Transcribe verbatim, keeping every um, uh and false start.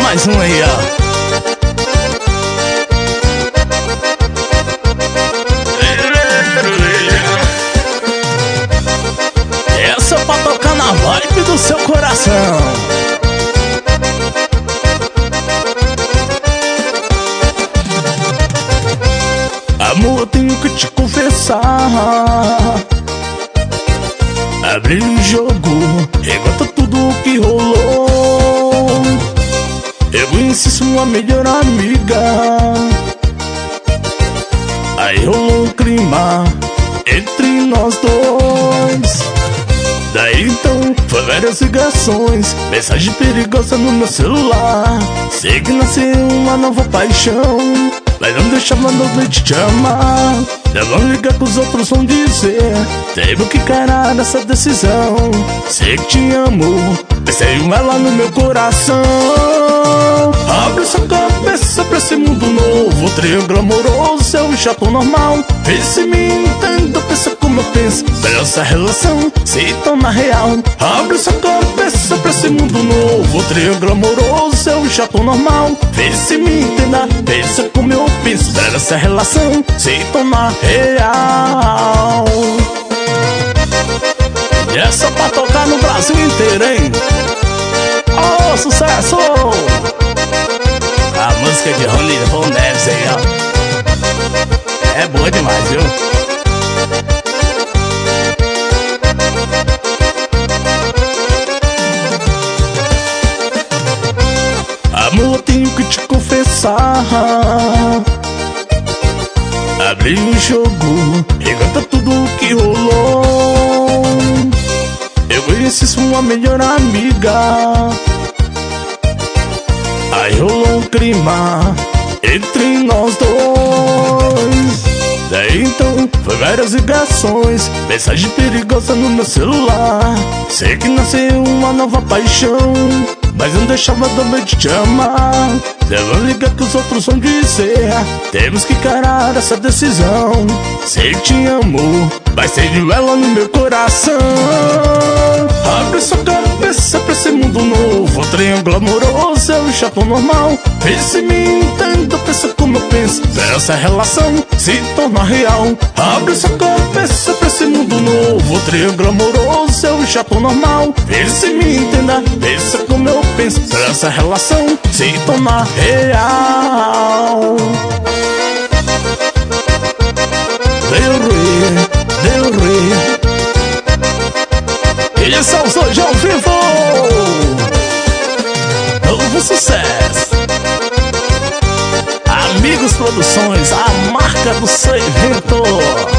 mais um aí, ó. Essa é pra tocar na vibe do seu coração. Amor, eu tenho que te confessar. Abri o jogo, reconta tudo o que rolou. Eu insisto uma melhor amiga. Aí rolou um clima entre nós dois. Daí então, foi várias ligações, mensagem perigosa no meu celular. Sei que nasceu uma nova paixão, mas não deixava noite te amar. Não vão ligar que os outros vão dizer, teve que encarar essa decisão. Sei que te amo, pensei em ela no meu coração. Abre sua cabeça pra esse mundo novo, triângulo amoroso é um chato normal. Vê se me entenda, pensa como eu penso, pra essa relação se torna real. Abre sua cabeça pra esse mundo novo, triângulo amoroso é um chato normal. Vê se me entenda, pensa como eu penso, pra essa relação se torna real. E essa pra tocar no Brasil inteiro, hein? Oh, sucesso! A música de Ronivon Neves aí, ó, é boa demais, viu? Amor, tenho que te confessar. Abri o jogo, reconta tudo o que rolou. Eu conheci uma melhor amiga. Aí rolou um clima entre nós dois. Daí então, foi várias ligações, mensagem perigosa no meu celular. Sei que nasceu uma nova paixão, mas não deixava de te amar. Não liga que os outros vão dizer, temos que encarar essa decisão. Sei que te amo, mas tenho ela no meu coração. Abre sua cabeça pra esse mundo novo, triângulo amoroso é um chato normal. Vê se me entenda, pensa como eu penso, pra essa relação se torna real. Abre sua cabeça pra esse mundo novo, triângulo amoroso é um chato normal. Vê se me entenda, pensa como eu penso, pra essa relação se torna real. Del Rey, Del Rey, eles são os dois ao vivo. Novo sucesso. Amigos Produções, a marca do seu evento.